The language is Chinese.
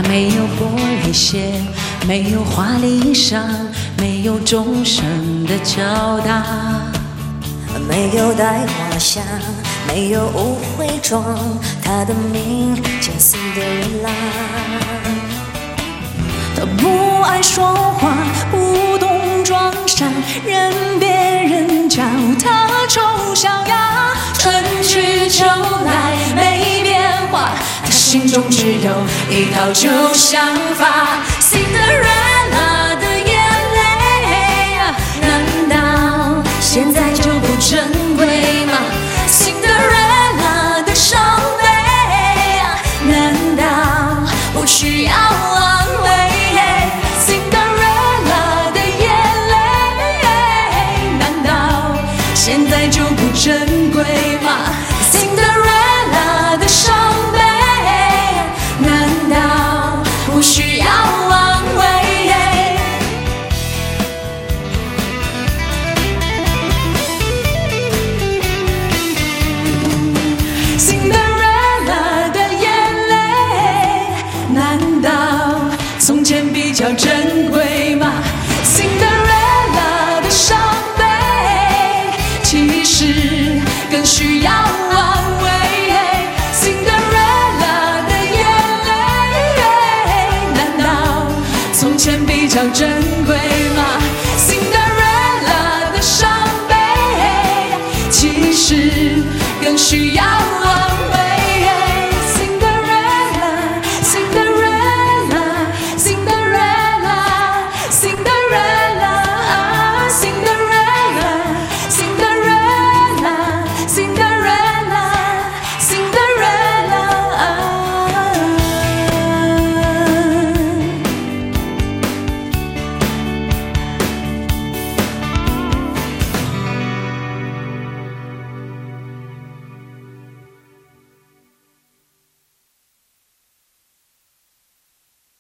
它没有玻璃鞋，没有华丽衣裳，没有钟声的敲打， 没有带花香，没有舞会妆，它的名叫辛德瑞拉。 他不爱说话，不懂装傻，任别人叫他丑小鸭。春去秋来没变化，他心中只有一套旧想法。Cinderella 的眼泪，难道现在就不珍贵吗？ Cinderella 的伤悲，难道不需要安慰？ Cinderella 的眼泪，难道现在就不珍贵吗？ Cinderella 的伤悲，难道不需要安慰？Cinderella 的眼泪，难道从前比较珍贵吗 ？Cinderella 的伤悲，其实更需要安慰。Cinderella 的眼泪，难道从前比较珍贵吗 ？Cinderella 的伤悲，其实更需要安慰。